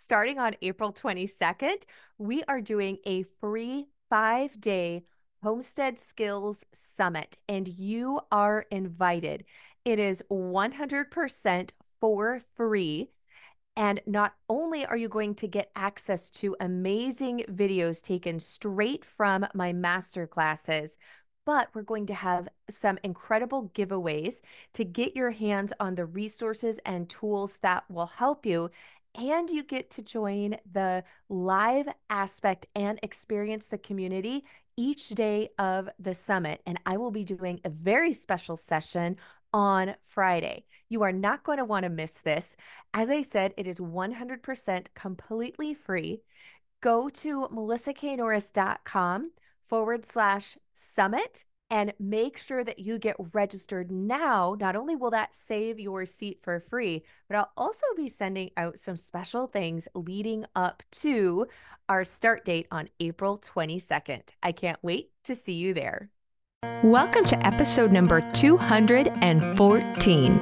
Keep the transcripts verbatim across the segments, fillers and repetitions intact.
starting on April twenty-second, we are doing a free five-day Homestead Skills Summit, and you are invited. It is one hundred percent for free. And not only are you going to get access to amazing videos taken straight from my masterclasses, but we're going to have some incredible giveaways to get your hands on the resources and tools that will help you. And you get to join the live aspect and experience the community each day of the summit. And I will be doing a very special session on Friday. You are not going to want to miss this. As I said, it is one hundred percent completely free. Go to melissaknorris.com forward slash summit and make sure that you get registered now. Not only will that save your seat for free, but I'll also be sending out some special things leading up to our start date on April twenty-second. I can't wait to see you there. Welcome to episode number two hundred fourteen.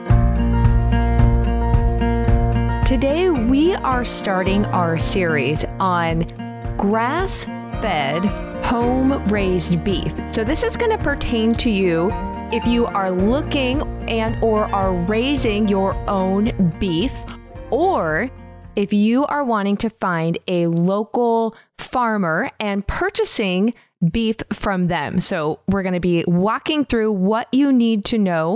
Today we are starting our series on grass-fed, home-raised beef. So this is going to pertain to you if you are looking and or are raising your own beef, or if you are wanting to find a local farmer and purchasing beef from them. So we're going to be walking through what you need to know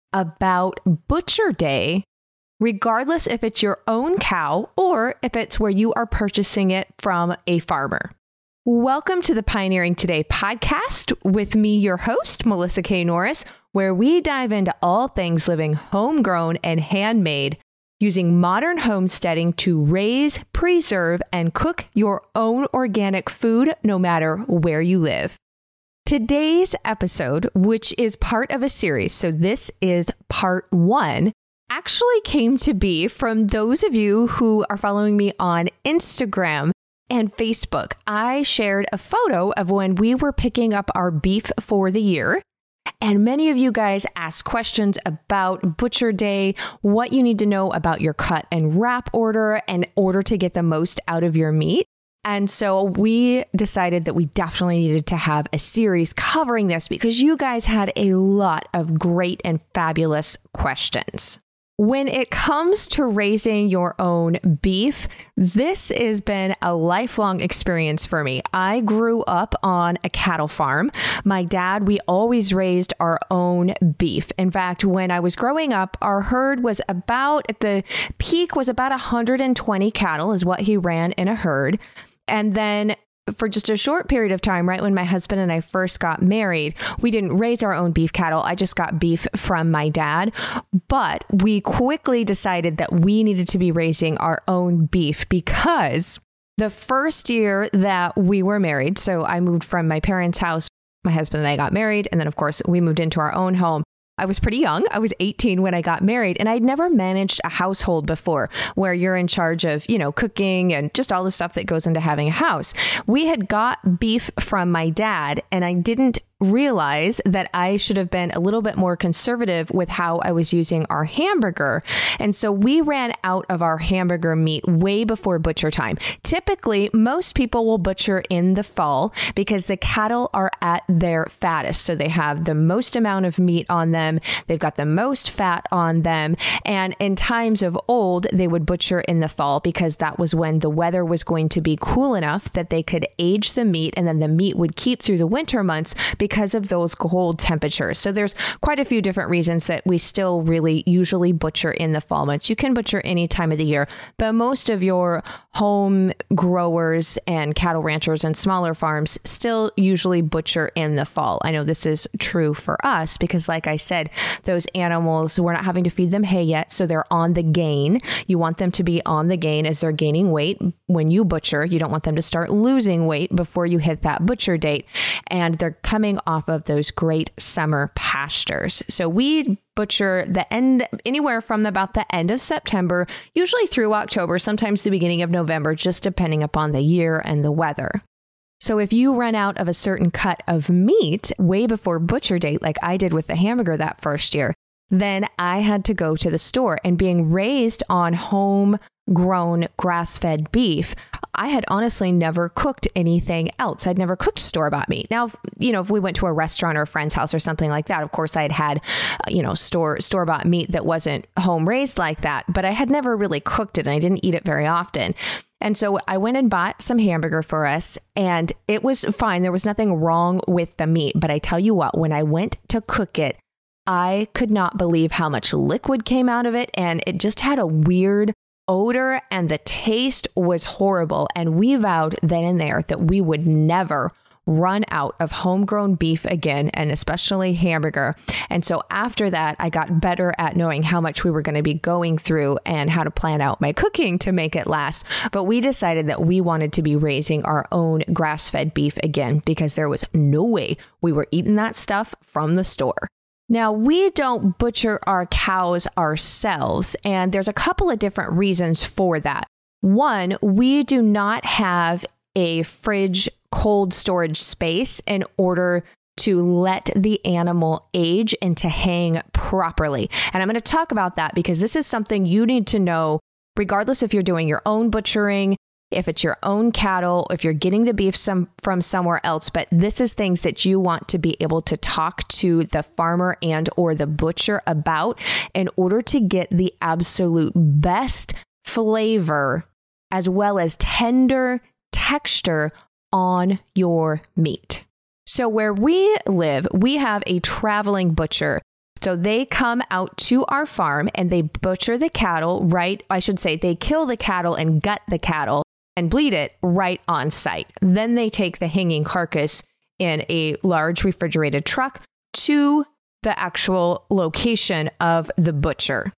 about Butcher Day, regardless if it's your own cow or if it's where you are purchasing it from a farmer. Welcome to the Pioneering Today podcast with me, your host, Melissa K. Norris, where we dive into all things living homegrown and handmade, using modern homesteading to raise, preserve, and cook your own organic food no matter where you live. Today's episode, which is part of a series, so this is part one, actually came to be from those of you who are following me on Instagram and Facebook. I shared a photo of when we were picking up our beef for the year. And many of you guys asked questions about Butcher Day, what you need to know about your cut and wrap order in order to get the most out of your meat. And so we decided that we definitely needed to have a series covering this because you guys had a lot of great and fabulous questions. When it comes to raising your own beef, this has been a lifelong experience for me. I grew up on a cattle farm. My dad, we always raised our own beef. In fact, when I was growing up, our herd was about, at the peak was about one hundred twenty cattle is what he ran in a herd. And then for just a short period of time, right when my husband and I first got married, we didn't raise our own beef cattle. I just got beef from my dad. But we quickly decided that we needed to be raising our own beef because the first year that we were married, so I moved from my parents' house, my husband and I got married, and then of course we moved into our own home. I was pretty young. I was eighteen when I got married, and I'd never managed a household before where you're in charge of, you know, cooking and just all the stuff that goes into having a house. We had got beef from my dad, and I didn't realize that I should have been a little bit more conservative with how I was using our hamburger. And so we ran out of our hamburger meat way before butcher time. Typically, most people will butcher in the fall because the cattle are at their fattest. So they have the most amount of meat on them. They've got the most fat on them. And in times of old, they would butcher in the fall because that was when the weather was going to be cool enough that they could age the meat, and then the meat would keep through the winter months because of those cold temperatures. So there's quite a few different reasons that we still really usually butcher in the fall months. You can butcher any time of the year, but most of your home growers and cattle ranchers and smaller farms still usually butcher in the fall. I know this is true for us because, like I said, those animals, we're not having to feed them hay yet, so they're on the gain. You want them to be on the gain as they're gaining weight. When you butcher, you don't want them to start losing weight before you hit that butcher date. And they're coming off of those great summer pastures. So we butcher the end, anywhere from about the end of September, usually through October, sometimes the beginning of November, just depending upon the year and the weather. So if you run out of a certain cut of meat way before butcher date, like I did with the hamburger that first year, then I had to go to the store. And being raised on home grown grass-fed beef, I had honestly never cooked anything else. I'd never cooked store-bought meat. Now, you know, if we went to a restaurant or a friend's house or something like that, of course I'd had, you know, store store-bought meat that wasn't home raised like that, but I had never really cooked it and I didn't eat it very often. And so I went and bought some hamburger for us and it was fine. There was nothing wrong with the meat. But I tell you what, when I went to cook it, I could not believe how much liquid came out of it. And it just had a weird odor and the taste was horrible. And we vowed then and there that we would never run out of homegrown beef again, and especially hamburger. And so after that, I got better at knowing how much we were going to be going through and how to plan out my cooking to make it last. But we decided that we wanted to be raising our own grass-fed beef again because there was no way we were eating that stuff from the store. Now, we don't butcher our cows ourselves, and there's a couple of different reasons for that. One, we do not have a fridge cold storage space in order to let the animal age and to hang properly. And I'm going to talk about that because this is something you need to know, regardless if you're doing your own butchering, if it's your own cattle, if you're getting the beef some, from somewhere else. But this is things that you want to be able to talk to the farmer and or the butcher about in order to get the absolute best flavor as well as tender texture on your meat. So where we live, we have a traveling butcher. So they come out to our farm and they butcher the cattle, right? I should say they kill the cattle and gut the cattle and bleed it right on site. Then they take the hanging carcass in a large refrigerated truck to the actual location of the butcher.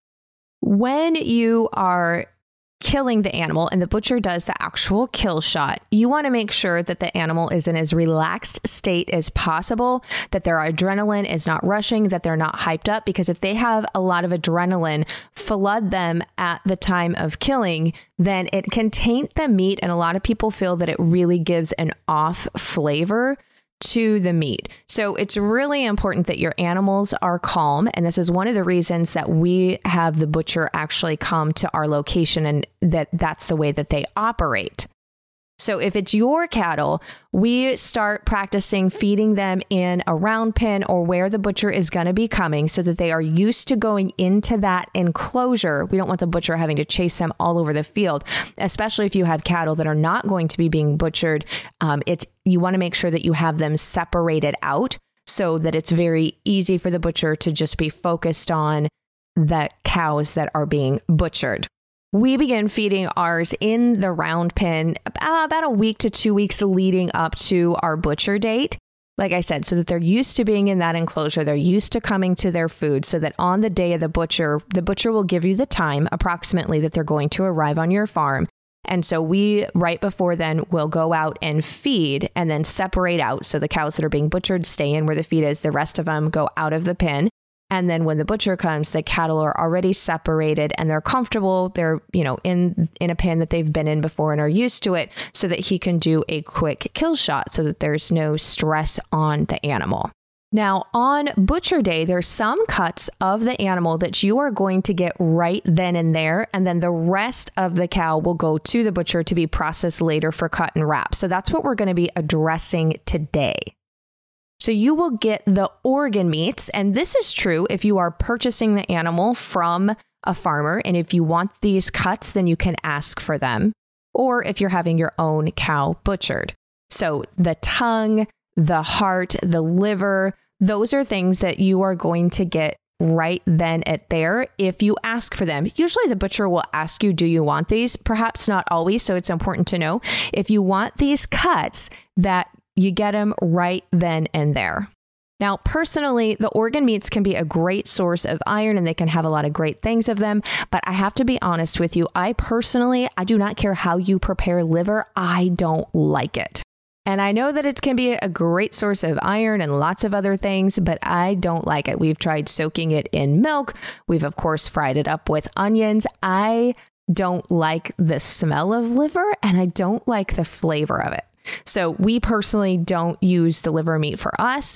When you are killing the animal and the butcher does the actual kill shot, you want to make sure that the animal is in as relaxed state as possible, that their adrenaline is not rushing, that they're not hyped up, because if they have a lot of adrenaline flood them at the time of killing, then it can taint the meat. And a lot of people feel that it really gives an off flavor to the meat. So it's really important that your animals are calm. And this is one of the reasons that we have the butcher actually come to our location and that that's the way that they operate. So if it's your cattle, we start practicing feeding them in a round pen or where the butcher is going to be coming so that they are used to going into that enclosure. We don't want the butcher having to chase them all over the field, especially if you have cattle that are not going to be being butchered. Um, it's you want to make sure that you have them separated out so that it's very easy for the butcher to just be focused on the cows that are being butchered. We begin feeding ours in the round pen about a week to two weeks leading up to our butcher date. Like I said, so that they're used to being in that enclosure. They're used to coming to their food so that on the day of the butcher, the butcher will give you the time approximately that they're going to arrive on your farm. And so we, right before then, will go out and feed and then separate out. So the cows that are being butchered stay in where the feed is. The rest of them go out of the pen. And then when the butcher comes, the cattle are already separated and they're comfortable. They're, you know, in, in a pen that they've been in before and are used to it so that he can do a quick kill shot so that there's no stress on the animal. Now, on butcher day, there's some cuts of the animal that you are going to get right then and there. And then the rest of the cow will go to the butcher to be processed later for cut and wrap. So that's what we're going to be addressing today. So you will get the organ meats, and this is true if you are purchasing the animal from a farmer, and if you want these cuts, then you can ask for them, or if you're having your own cow butchered. So the tongue, the heart, the liver, those are things that you are going to get right then at there if you ask for them. Usually the butcher will ask you, do you want these? Perhaps not always, so it's important to know if you want these cuts that you get them right then and there. Now, personally, the organ meats can be a great source of iron and they can have a lot of great things of them. But I have to be honest with you, I personally, I do not care how you prepare liver. I don't like it. And I know that it can be a great source of iron and lots of other things, but I don't like it. We've tried soaking it in milk. We've, of course, fried it up with onions. I don't like the smell of liver and I don't like the flavor of it. So we personally don't use the liver meat for us.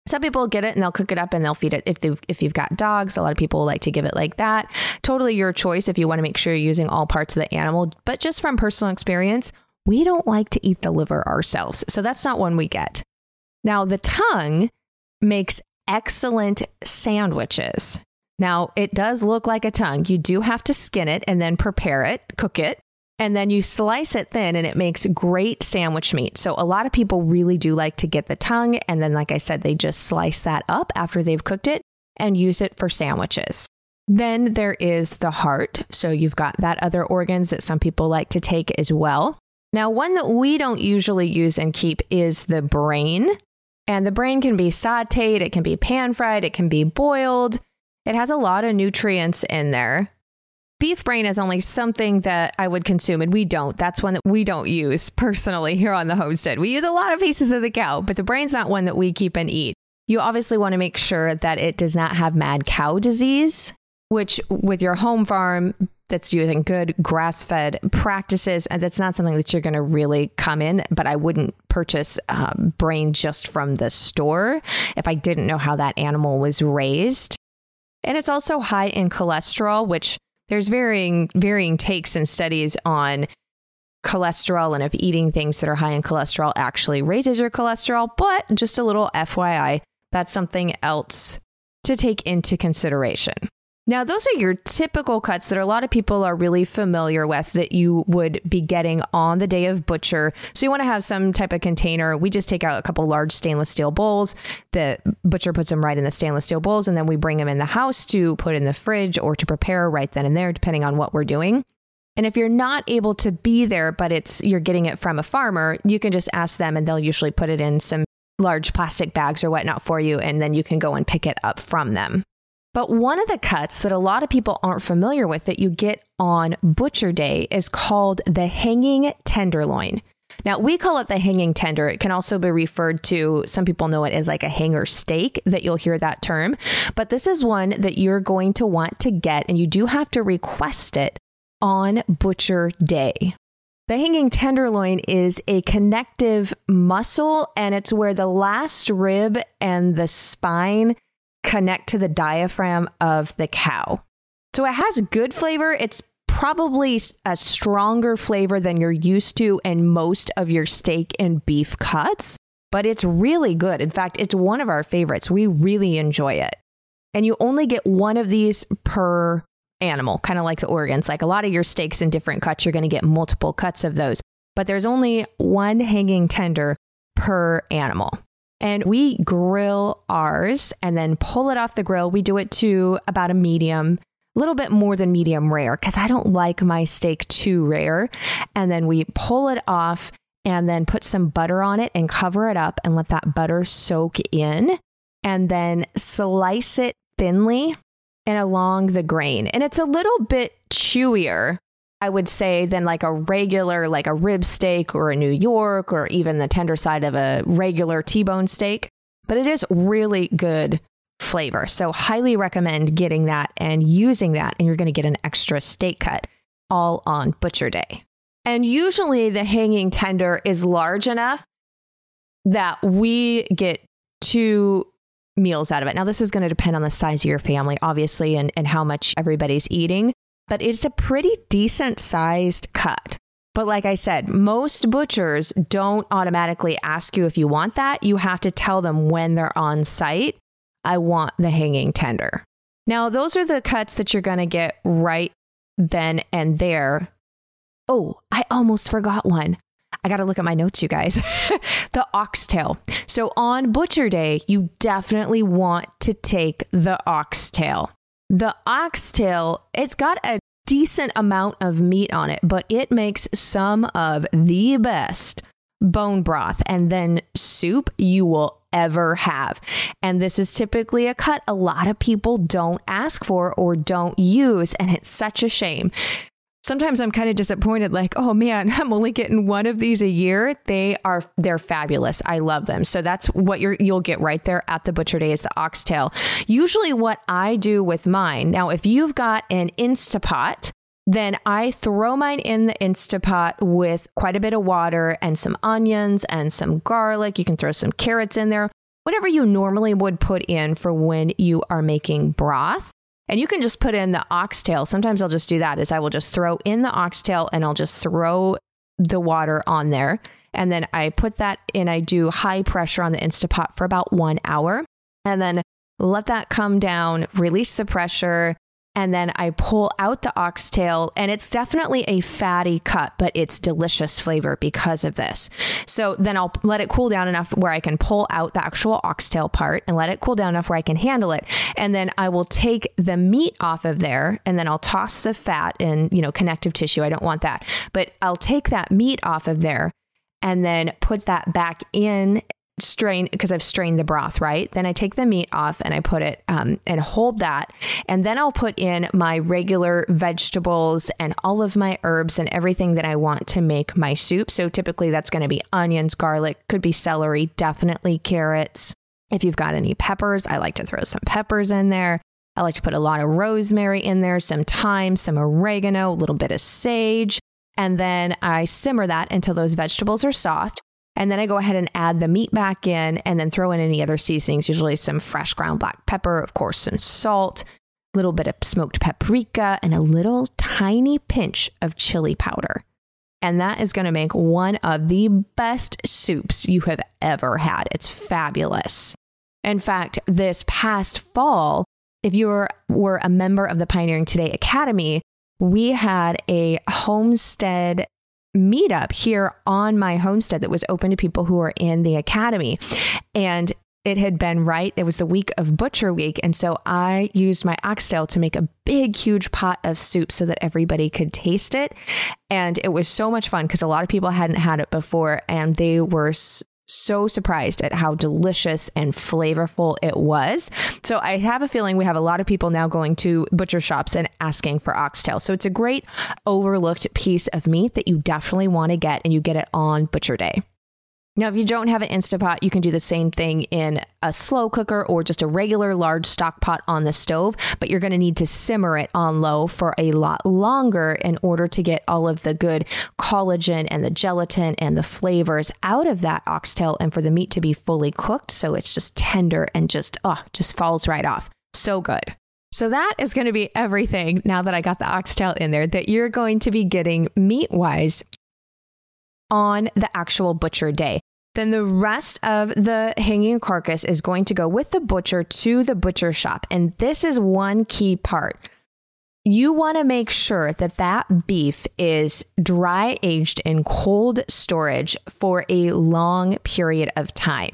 Some people get it and they'll cook it up and they'll feed it. If they if you've got dogs, a lot of people like to give it like that. Totally your choice if you want to make sure you're using all parts of the animal. But just from personal experience, we don't like to eat the liver ourselves. So that's not one we get. Now, the tongue makes excellent sandwiches. Now, it does look like a tongue. You do have to skin it and then prepare it, cook it, and then you slice it thin and it makes great sandwich meat. So a lot of people really do like to get the tongue. And then, like I said, they just slice that up after they've cooked it and use it for sandwiches. Then there is the heart. So you've got that other organs that some people like to take as well. Now, one that we don't usually use and keep is the brain. And the brain can be sauteed, it can be pan-fried, it can be boiled. It has a lot of nutrients in there. Beef brain is only something that I would consume, and we don't. That's one that we don't use personally here on the homestead. We use a lot of pieces of the cow, but the brain's not one that we keep and eat. You obviously want to make sure that it does not have mad cow disease, which with your home farm that's using good grass-fed practices, and that's not something that you're going to really come in, but I wouldn't purchase um, brain just from the store if I didn't know how that animal was raised. And it's also high in cholesterol, which there's varying varying takes and studies on cholesterol and if eating things that are high in cholesterol actually raises your cholesterol. But just a little F Y I, that's something else to take into consideration. Now, those are your typical cuts that a lot of people are really familiar with that you would be getting on the day of butcher. So you want to have some type of container. We just take out a couple large stainless steel bowls. The butcher puts them right in the stainless steel bowls, and then we bring them in the house to put in the fridge or to prepare right then and there, depending on what we're doing. And if you're not able to be there, but it's you're getting it from a farmer, you can just ask them and they'll usually put it in some large plastic bags or whatnot for you, and then you can go and pick it up from them. But one of the cuts that a lot of people aren't familiar with that you get on Butcher Day is called the hanging tenderloin. Now, we call it the hanging tender. It can also be referred to, some people know it as like a hanger steak, that you'll hear that term. But this is one that you're going to want to get, and you do have to request it on Butcher Day. The hanging tenderloin is a connective muscle, and it's where the last rib and the spine connect to the diaphragm of the cow. So it has good flavor. It's probably a stronger flavor than you're used to in most of your steak and beef cuts, but it's really good. In fact, it's one of our favorites. We really enjoy it. And you only get one of these per animal, kind of like the organs. Like a lot of your steaks in different cuts, you're going to get multiple cuts of those, but there's only one hanging tender per animal. And we grill ours and then pull it off the grill. We do it to about a medium, a little bit more than medium rare, because I don't like my steak too rare. And then we pull it off and then put some butter on it and cover it up and let that butter soak in, and then slice it thinly and along the grain. And it's a little bit chewier, I would say, than like a regular, like a rib steak or a New York or even the tender side of a regular T-bone steak. But it is really good flavor. So highly recommend getting that and using that. And you're going to get an extra steak cut all on Butcher Day. And usually the hanging tender is large enough that we get two meals out of it. Now, this is going to depend on the size of your family, obviously, and, and how much everybody's eating. But it's a pretty decent sized cut. But like I said, most butchers don't automatically ask you if you want that. You have to tell them when they're on site, I want the hanging tender. Now, those are the cuts that you're going to get right then and there. Oh, I almost forgot one. I got to look at my notes, you guys. The oxtail. So on Butcher Day, you definitely want to take the oxtail. The oxtail, it's got a decent amount of meat on it, but it makes some of the best bone broth and then soup you will ever have. And this is typically a cut a lot of people don't ask for or don't use, and it's such a shame. Sometimes I'm kind of disappointed, like, oh man, I'm only getting one of these a year. They are, they're fabulous. I love them. So that's what you're, you'll get right there at the Butcher Day is the oxtail. Usually what I do with mine, now, if you've got an Instapot, then I throw mine in the Instapot with quite a bit of water and some onions and some garlic. You can throw some carrots in there, whatever you normally would put in for when you are making broth. And you can just put in the oxtail. Sometimes I'll just do that is I will just throw in the oxtail and I'll just throw the water on there. And then I put that in, I do high pressure on the Instapot for about one hour and then let that come down, release the pressure. And then I pull out the oxtail, and it's definitely a fatty cut, but it's delicious flavor because of this. So then I'll let it cool down enough where I can pull out the actual oxtail part and let it cool down enough where I can handle it. And then I will take the meat off of there, and then I'll toss the fat and, you know, connective tissue. I don't want that, but I'll take that meat off of there and then put that back in. Strain because I've strained the broth, right? Then I take the meat off and I put it um, and hold that. And then I'll put in my regular vegetables and all of my herbs and everything that I want to make my soup. So typically that's going to be onions, garlic, could be celery, definitely carrots. If you've got any peppers, I like to throw some peppers in there. I like to put a lot of rosemary in there, some thyme, some oregano, a little bit of sage. And then I simmer that until those vegetables are soft. And then I go ahead and add the meat back in and then throw in any other seasonings, usually some fresh ground black pepper, of course, some salt, a little bit of smoked paprika, and a little tiny pinch of chili powder. And that is going to make one of the best soups you have ever had. It's fabulous. In fact, this past fall, if you were, were a member of the Pioneering Today Academy, we had a homestead meetup here on my homestead that was open to people who are in the academy. And it had been right. It was the week of Butcher Week. And so I used my oxtail to make a big, huge pot of soup so that everybody could taste it. And it was so much fun because a lot of people hadn't had it before and they were so surprised at how delicious and flavorful it was. So I have a feeling we have a lot of people now going to butcher shops and asking for oxtail. So it's a great overlooked piece of meat that you definitely want to get, and you get it on Butcher Day. Now, if you don't have an Instapot, you can do the same thing in a slow cooker or just a regular large stock pot on the stove, but you're going to need to simmer it on low for a lot longer in order to get all of the good collagen and the gelatin and the flavors out of that oxtail and for the meat to be fully cooked. So it's just tender and just, oh, just falls right off. So good. So that is going to be everything now that I got the oxtail in there that you're going to be getting meat-wise on the actual Butcher Day. Then the rest of the hanging carcass is going to go with the butcher to the butcher shop. And this is one key part. You want to make sure that that beef is dry aged in cold storage for a long period of time.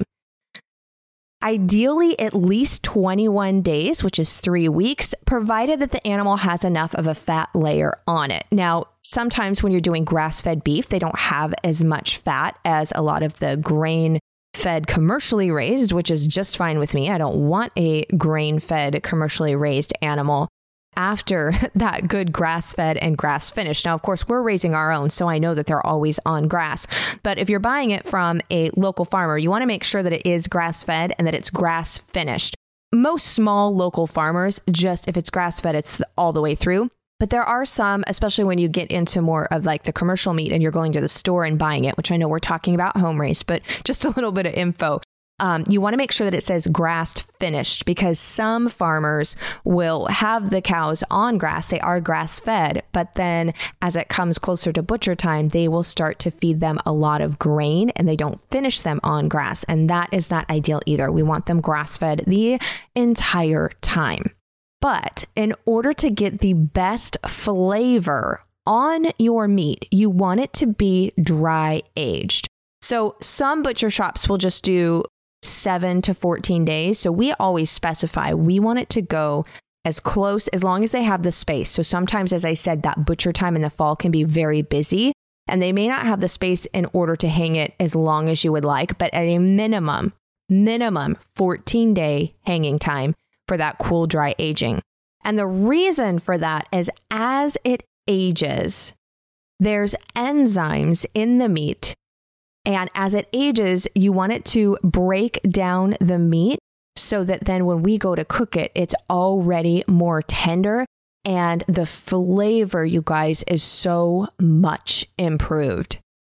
Ideally, at least twenty-one days, which is three weeks, provided that the animal has enough of a fat layer on it. Now, sometimes when you're doing grass-fed beef, they don't have as much fat as a lot of the grain-fed commercially raised, which is just fine with me. I don't want a grain-fed commercially raised animal after that good grass-fed and grass-finished. Now, of course, we're raising our own, so I know that they're always on grass. But if you're buying it from a local farmer, you want to make sure that it is grass-fed and that it's grass-finished. Most small local farmers, just if it's grass-fed, it's all the way through. But there are some, especially when you get into more of like the commercial meat and you're going to the store and buying it, which I know we're talking about home raised, but just a little bit of info. Um, you want to make sure that it says grass finished because some farmers will have the cows on grass. They are grass fed, but then as it comes closer to butcher time, they will start to feed them a lot of grain and they don't finish them on grass. And that is not ideal either. We want them grass fed the entire time. But in order to get the best flavor on your meat, you want it to be dry aged. So some butcher shops will just do seven to fourteen days. So we always specify we want it to go as close as long as they have the space. So sometimes, as I said, that butcher time in the fall can be very busy and they may not have the space in order to hang it as long as you would like, but at a minimum, minimum fourteen day hanging time for that cool, dry aging. And the reason for that is as it ages, there's enzymes in the meat. And as it ages, you want it to break down the meat so that then when we go to cook it, it's already more tender. And the flavor, you guys, is so much improved.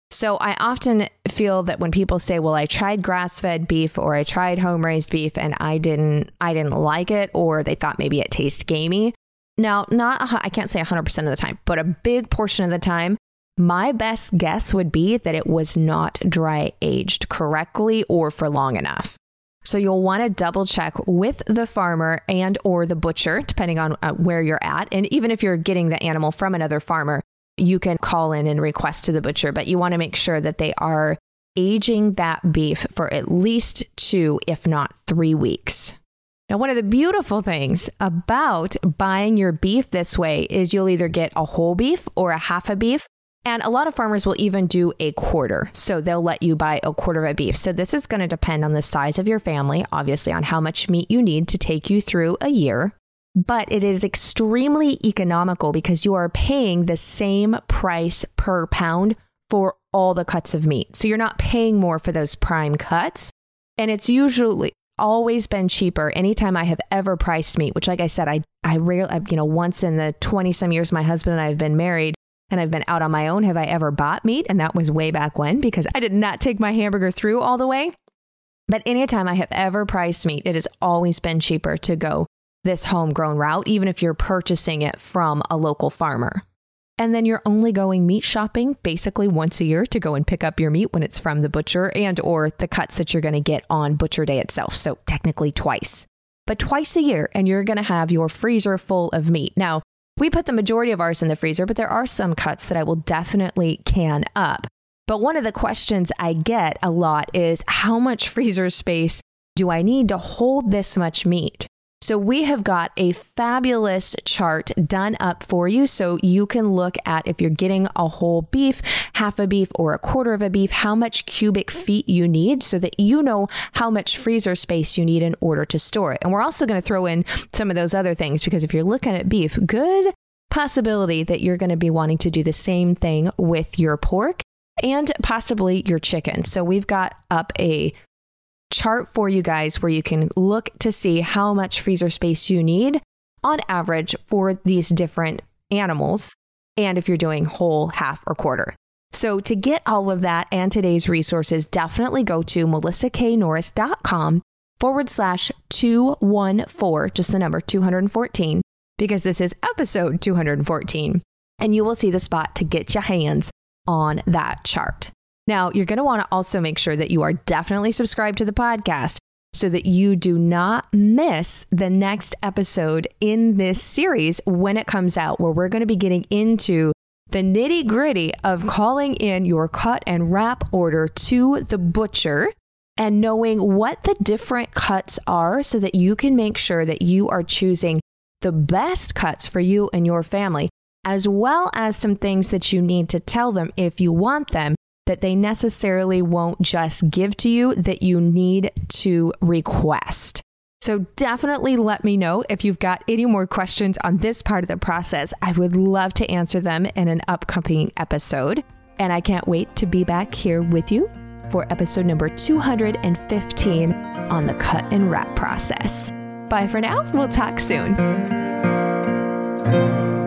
So I often feel that when people say, well, I tried grass-fed beef or I tried home-raised beef and I didn't, I didn't like it, or they thought maybe it tastes gamey. Now, not, I can't say one hundred percent of the time, but a big portion of the time, my best guess would be that it was not dry aged correctly or for long enough. So you'll want to double check with the farmer and or the butcher, depending on uh, where you're at. And even if you're getting the animal from another farmer, you can call in and request to the butcher, but you want to make sure that they are aging that beef for at least two, if not three weeks. Now, one of the beautiful things about buying your beef this way is you'll either get a whole beef or a half a beef. And a lot of farmers will even do a quarter. So they'll let you buy a quarter of a beef. So this is going to depend on the size of your family, obviously on how much meat you need to take you through a year. But it is extremely economical because you are paying the same price per pound for all the cuts of meat. So you're not paying more for those prime cuts. And it's usually always been cheaper anytime I have ever priced meat, which, like I said, I, I rarely, you know, once in the twenty some years my husband and I have been married and I've been out on my own, have I ever bought meat? And that was way back when, because I did not take my hamburger through all the way. But anytime I have ever priced meat, it has always been cheaper to go this homegrown route, even if you're purchasing it from a local farmer. And then you're only going meat shopping basically once a year to go and pick up your meat when it's from the butcher and or the cuts that you're going to get on butcher day itself. So technically twice, but twice a year, and you're going to have your freezer full of meat. Now, we put the majority of ours in the freezer, but there are some cuts that I will definitely can up. But one of the questions I get a lot is, how much freezer space do I need to hold this much meat? So we have got a fabulous chart done up for you so you can look at, if you're getting a whole beef, half a beef, or a quarter of a beef, how much cubic feet you need so that you know how much freezer space you need in order to store it. And we're also going to throw in some of those other things, because if you're looking at beef, good possibility that you're going to be wanting to do the same thing with your pork and possibly your chicken. So we've got up a chart for you guys where you can look to see how much freezer space you need on average for these different animals, and if you're doing whole, half, or quarter. So to get all of that and today's resources, definitely go to melissaknorris.com forward slash 214, just the number two hundred fourteen, because this is episode two hundred fourteen, and you will see the spot to get your hands on that chart. Now, you're going to want to also make sure that you are definitely subscribed to the podcast so that you do not miss the next episode in this series when it comes out, where we're going to be getting into the nitty gritty of calling in your cut and wrap order to the butcher and knowing what the different cuts are so that you can make sure that you are choosing the best cuts for you and your family, as well as some things that you need to tell them if you want them, that they necessarily won't just give to you, that you need to request. So definitely let me know if you've got any more questions on this part of the process. I would love to answer them in an upcoming episode. And I can't wait to be back here with you for episode number two hundred fifteen on the cut and wrap process. Bye for now. We'll talk soon.